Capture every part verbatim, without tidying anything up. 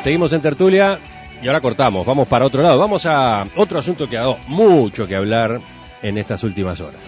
Seguimos en tertulia y ahora cortamos, vamos para otro lado. Vamos a otro asunto que ha dado mucho que hablar en estas últimas horas.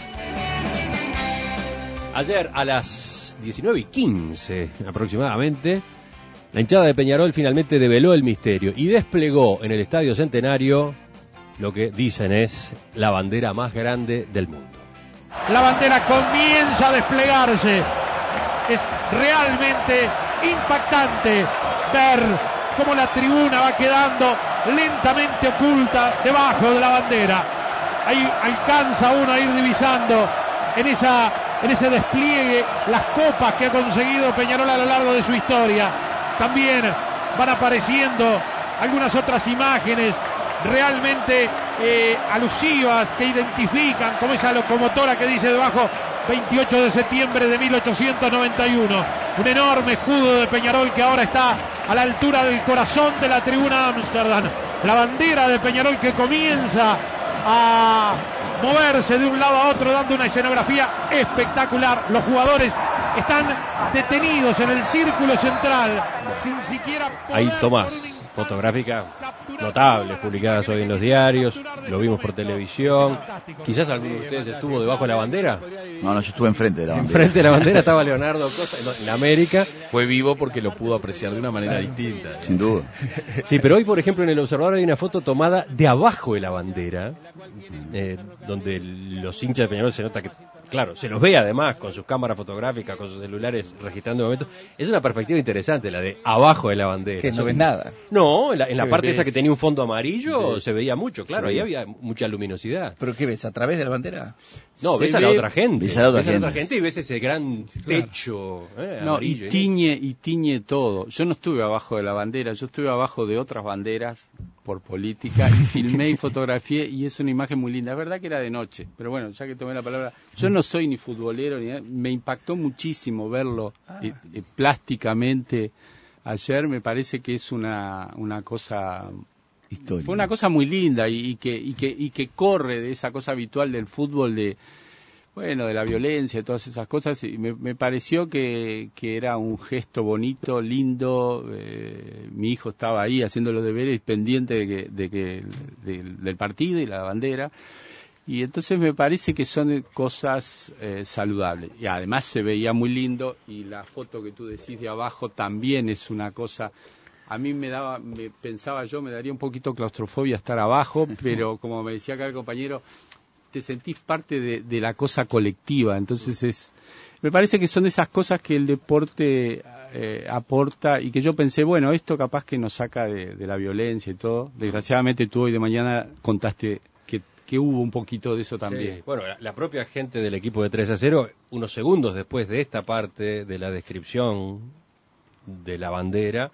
Ayer a las diecinueve y quince aproximadamente, la hinchada de Peñarol finalmente develó el misterio y desplegó en el Estadio Centenario lo que dicen es la bandera más grande del mundo. La bandera comienza a desplegarse. Es realmente impactante ver cómo la tribuna va quedando lentamente oculta debajo de la bandera. Ahí alcanza uno a ir divisando en esa, en ese despliegue las copas que ha conseguido Peñarol a lo largo de su historia. También van apareciendo algunas otras imágenes realmente eh, alusivas que identifican, como esa locomotora que dice debajo veintiocho de septiembre de mil ochocientos noventa y uno, un enorme escudo de Peñarol que ahora está a la altura del corazón de la tribuna Amsterdam. La bandera de Peñarol que comienza a moverse de un lado a otro dando una escenografía espectacular. Los jugadores están detenidos en el círculo central sin siquiera poder. Ahí Tomás, fotográfica notables publicadas hoy en los diarios, lo vimos por televisión. Quizás alguno de ustedes estuvo debajo de la bandera. No, no, yo estuve enfrente de la bandera. Enfrente de la bandera estaba Leonardo Costa, en América. Fue vivo porque lo pudo apreciar de una manera distinta. Sin duda. Sí, pero hoy, por ejemplo, en el Observador hay una foto tomada de abajo de la bandera, eh, donde los hinchas de Peñarol se nota que, claro, se los ve además con sus cámaras fotográficas, con sus celulares registrando momentos. Es una perspectiva interesante la de abajo de la bandera. Que no ves nada. No, en la, en la parte ves? esa que tenía un fondo amarillo ¿Ves? se veía mucho, claro, Sí. ahí había mucha luminosidad. ¿Pero qué ves? ¿A través de la bandera? No, Se ves a la ve- otra gente. Ves a la otra ves a la otra gente. gente y ves ese gran techo eh, No, amarillo. y tiñe, y tiñe todo. Yo no estuve abajo de la bandera, yo estuve abajo de otras banderas por política, y filmé y fotografié, y es una imagen muy linda. Es verdad que era de noche, pero bueno, ya que tomé la palabra, yo no soy ni futbolero, ni nada. Me impactó muchísimo verlo eh, eh, plásticamente ayer. Me parece que es una, una cosa... Historia. Fue una cosa muy linda y, y que y que y que corre de esa cosa habitual del fútbol de bueno de la violencia y todas esas cosas, y me, me pareció que, que era un gesto bonito, lindo. Eh, mi hijo estaba ahí haciendo los deberes, pendiente de que, de que de- del partido y la bandera, y entonces me parece que son cosas eh, saludables, y además se veía muy lindo, y la foto que tú decís de abajo también es una cosa. A mí me daba, me pensaba yo, me daría un poquito claustrofobia estar abajo, pero como me decía acá el compañero, te sentís parte de, de la cosa colectiva. Entonces es, me parece que son esas cosas que el deporte eh, aporta, y que yo pensé, bueno, esto capaz que nos saca de, de la violencia y todo. Desgraciadamente tú hoy de mañana contaste que, que hubo un poquito de eso también. Sí, bueno, la, la propia gente del equipo de tres a cero, unos segundos después de esta parte de la descripción de la bandera,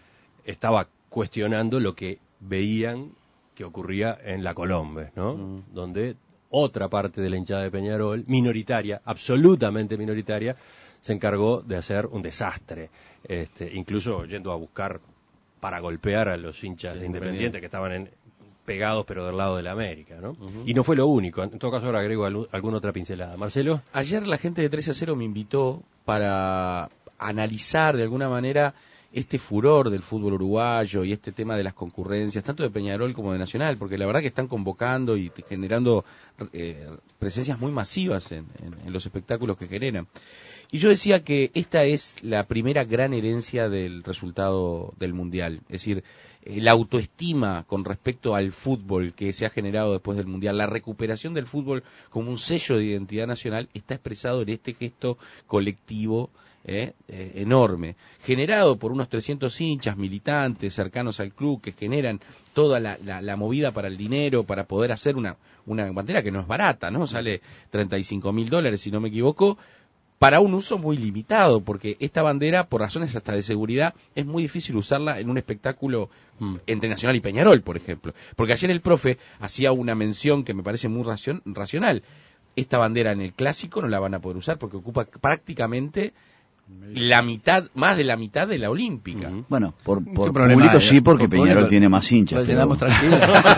estaba cuestionando lo que veían que ocurría en la Colombes, ¿no? Mm. Donde otra parte de la hinchada de Peñarol, minoritaria, absolutamente minoritaria, se encargó de hacer un desastre, este, incluso yendo a buscar para golpear a los hinchas de Independiente que estaban en, pegados pero del lado de la América, ¿no? Uh-huh. Y no fue lo único, en todo caso ahora agrego al, alguna otra pincelada. Marcelo. Ayer la gente de tres a cero me invitó para analizar de alguna manera este furor del fútbol uruguayo y este tema de las concurrencias, tanto de Peñarol como de Nacional, porque la verdad que están convocando y generando eh, presencias muy masivas en, en, en los espectáculos que generan. Y yo decía que esta es la primera gran herencia del resultado del Mundial, es decir, eh, la autoestima con respecto al fútbol que se ha generado después del Mundial, la recuperación del fútbol como un sello de identidad nacional, está expresado en este gesto colectivo Eh, eh, enorme, generado por unos trescientos hinchas militantes cercanos al club que generan toda la, la, la movida para el dinero, para poder hacer una, una bandera que no es barata, ¿no? Sale treinta y cinco mil dólares, si no me equivoco, para un uso muy limitado, porque esta bandera, por razones hasta de seguridad, es muy difícil usarla en un espectáculo mm. entre Nacional y Peñarol, por ejemplo. Porque ayer el profe hacía una mención que me parece muy racion, racional. Esta bandera en el clásico no la van a poder usar porque ocupa prácticamente la mitad, más de la mitad de la Olímpica. Uh-huh. Bueno, por, por problema, público eh, sí, porque por Peñarol público, tiene más hinchas. Lo Pero... llenamos tranquilos.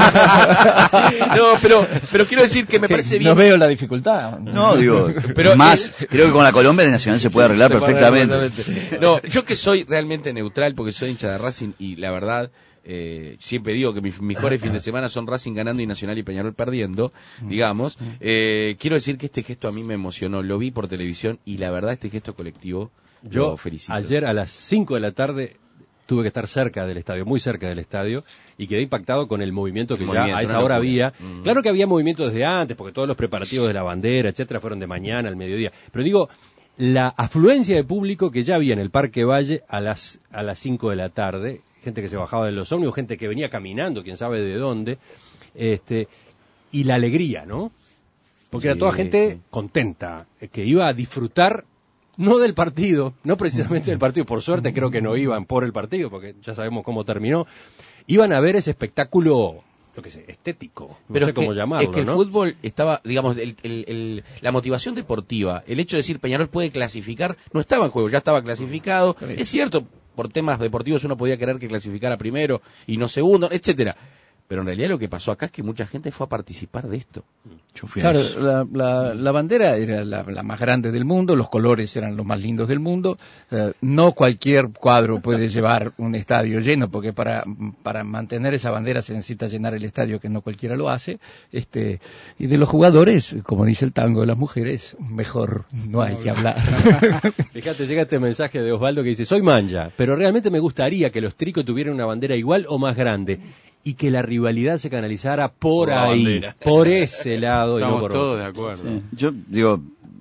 No, pero, pero quiero decir que me parece bien. No veo la dificultad. No, digo, Pero pero más, es- creo que con la Colombia el Nacional se puede arreglar Se puede perfectamente. arreglar perfectamente. No, yo que soy realmente neutral porque soy hincha de Racing y la verdad eh, siempre digo que mis mejores fines de semana son Racing ganando y Nacional y Peñarol perdiendo, digamos. Eh, quiero decir que este gesto a mí me emocionó, lo vi por televisión y la verdad este gesto colectivo Yo lo felicito. ayer a las cinco de la tarde tuve que estar cerca del estadio, muy cerca del estadio, y quedé impactado con el movimiento que El ya movimiento, a esa una hora locura. había. Mm. Claro que había movimiento desde antes, porque todos los preparativos de la bandera, etcétera, fueron de mañana al mediodía. Pero digo, la afluencia de público que ya había en el Parque Valle a las a las cinco de la tarde, gente que se bajaba de los ómnibus, gente que venía caminando, quién sabe de dónde, este, y la alegría, ¿no? Porque era Sí, toda gente sí. contenta, eh, que iba a disfrutar no del partido, no precisamente del partido, por suerte creo que no iban por el partido, porque ya sabemos cómo terminó, iban a ver ese espectáculo, lo que sé, estético, no Pero sé es cómo que, llamarlo, es que el ¿no? fútbol estaba, digamos, el, el- el- la motivación deportiva, el hecho de decir Peñarol puede clasificar, no estaba en juego, ya estaba clasificado. Es cierto, por temas deportivos uno podía querer que clasificara primero y no segundo, etcétera. Pero en realidad lo que pasó acá es que mucha gente fue a participar de esto. Yo fui a Claro, eso. la, la, la bandera era la, la más grande del mundo, los colores eran los más lindos del mundo. Eh, no cualquier cuadro puede llevar un estadio lleno, porque para, para mantener esa bandera se necesita llenar el estadio, que no cualquiera lo hace. Este, y de los jugadores, como dice el tango de las mujeres, mejor no hay que hablar. Fíjate, llega este mensaje de Osvaldo que dice, soy manja, pero realmente me gustaría que los Tricos tuvieran una bandera igual o más grande y que la rivalidad se canalizara por, Por la ahí, bandera. por ese lado y no Estamos por todos otro. de acuerdo. Sí. Yo digo,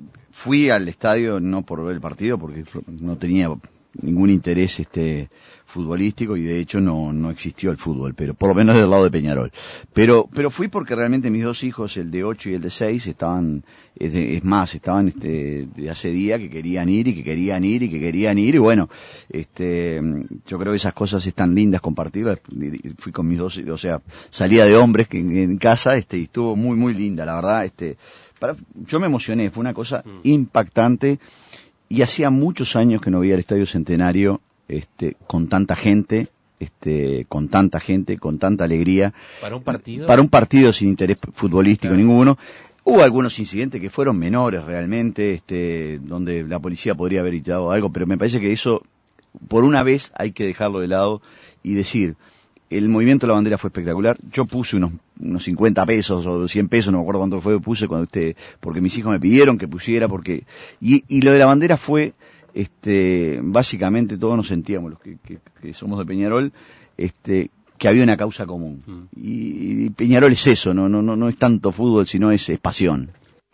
fui al estadio no por ver el partido, porque no tenía ningún interés este futbolístico y de hecho no no existió el fútbol, pero por lo menos del lado de Peñarol. Pero pero fui porque realmente mis dos hijos, el de ocho y el de seis, estaban, es, de- es más, estaban este de hace día que querían ir y que querían ir y que querían ir y bueno, este yo creo que esas cosas están lindas compartirlas. Y- y Fui con mis dos, o sea, salida de hombres que en, en casa este y estuvo muy muy linda, la verdad, este para, yo me emocioné, fue una cosa impactante y hacía muchos años que no veía el Estadio Centenario este con tanta gente, este con tanta gente, con tanta alegría. Para un partido. Para un partido sin interés futbolístico Claro. ninguno. Hubo algunos incidentes que fueron menores realmente, este donde la policía podría haber evitado algo, pero me parece que eso, por una vez, hay que dejarlo de lado y decir, el movimiento de la bandera fue espectacular. Yo puse unos, unos cincuenta pesos o cien pesos, no me acuerdo cuánto fue, puse cuando usted, porque mis hijos me pidieron que pusiera, porque, y, y lo de la bandera fue, este, básicamente todos nos sentíamos, los que, que, que somos de Peñarol, este, que había una causa común. Mm. Y, y Peñarol es eso, no, no, no, no es tanto fútbol, sino es, es pasión.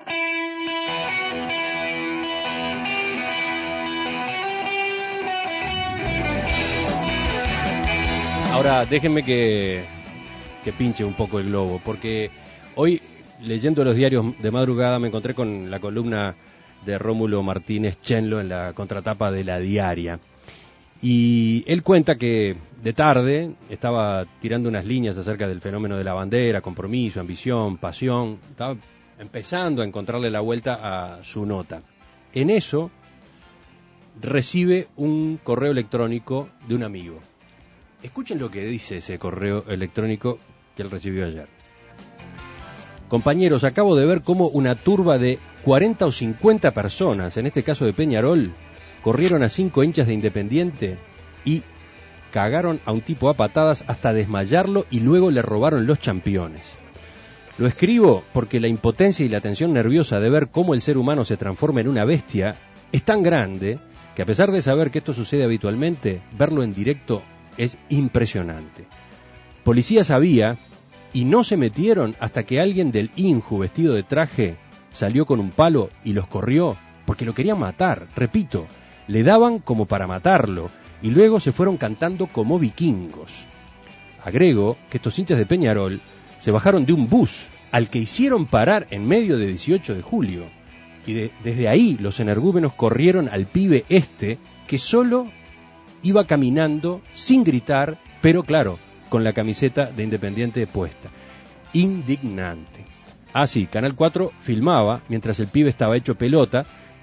Ahora, déjenme que, que pinche un poco el globo, porque hoy, leyendo los diarios de madrugada, me encontré con la columna de Rómulo Martínez Chenlo en la contratapa de La Diaria. Y él cuenta que de tarde estaba tirando unas líneas acerca del fenómeno de la bandera, compromiso, ambición, pasión. Estaba empezando a encontrarle la vuelta a su nota. En eso recibe un correo electrónico de un amigo. Escuchen lo que dice ese correo electrónico que él recibió ayer. Compañeros, acabo de ver cómo una turba de cuarenta o cincuenta personas, en este caso de Peñarol, corrieron a cinco hinchas de Independiente y cagaron a un tipo a patadas hasta desmayarlo y luego le robaron los championes. Lo escribo porque la impotencia y la tensión nerviosa de ver cómo el ser humano se transforma en una bestia es tan grande que a pesar de saber que esto sucede habitualmente, verlo en directo es impresionante. Policías había y no se metieron hasta que alguien del Inju vestido de traje salió con un palo y los corrió porque lo querían matar. Repito, le daban como para matarlo y luego se fueron cantando como vikingos. Agrego que estos hinchas de Peñarol se bajaron de un bus al que hicieron parar en medio de dieciocho de julio y de, desde ahí los energúmenos corrieron al pibe este que solo iba caminando sin gritar, pero claro, con la camiseta de Independiente puesta. Indignante. Ah, sí, Canal cuatro filmaba mientras el pibe estaba hecho pelota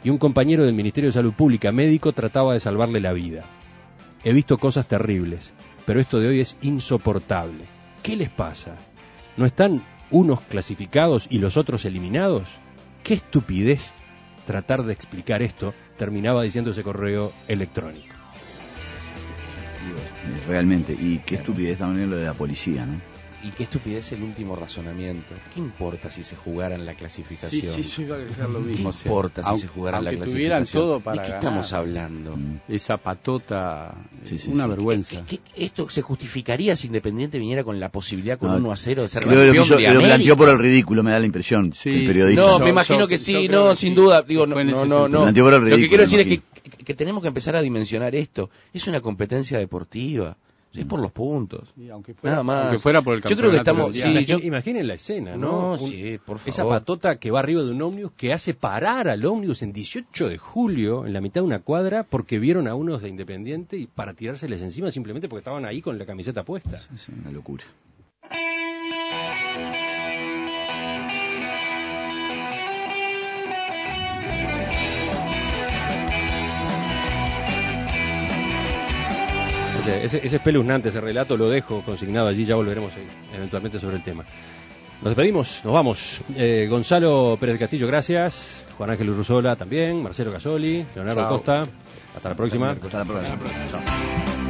y un compañero del Ministerio de Salud Pública, médico, trataba de salvarle la vida. He visto cosas terribles, pero esto de hoy es insoportable. ¿Qué les pasa? ¿No están unos clasificados y los otros eliminados? ¡Qué estupidez tratar de explicar esto!, terminaba diciendo ese correo electrónico. Realmente, y qué estupidez también lo de la policía, ¿no? Y qué estupidez el último razonamiento. ¿Qué importa si se jugara en la clasificación? Sí, sí, yo iba a decir lo mismo. ¿Qué importa si se jugara en la aunque clasificación? tuvieran todo para ¿De qué ganar. estamos hablando? Esa patota, Sí, sí, una sí. vergüenza. ¿Qué- qué- esto se justificaría si Independiente viniera con la posibilidad con No, uno a cero de ser Creo que lo, campeón quiso- de lo América? planteó por el ridículo, me da la impresión, Sí, el sí. periodista. No, Yo- me imagino yo- que yo sí, creo no, que sin sí. duda. Digo, no, Fue en no, ese no, sentido. no. Planteó por el Lo que ridículo, quiero decir es imagino. que, que- que tenemos que empezar a dimensionar esto. Es una competencia deportiva. Es por los puntos. Sí, aunque fuera, Nada más. aunque fuera por el Yo creo que campeonato estamos- mundial. sí, yo- Imaginen la escena, ¿no? No, Un- sí, por favor. Esa patota que va arriba de un ómnibus que hace parar al ómnibus en dieciocho de julio, en la mitad de una cuadra, porque vieron a unos de Independiente y para tirárseles encima simplemente porque estaban ahí con la camiseta puesta. Es una locura. Ese, ese es espeluznante ese relato, lo dejo consignado allí, ya volveremos eh, eventualmente sobre el tema. Nos despedimos, nos vamos. Eh, Gonzalo Pérez del Castillo, gracias. Juan Ángel Urruzola también, Marcelo Casoli, Leonardo Chao. Costa. Hasta la próxima. Hasta la próxima. Chao.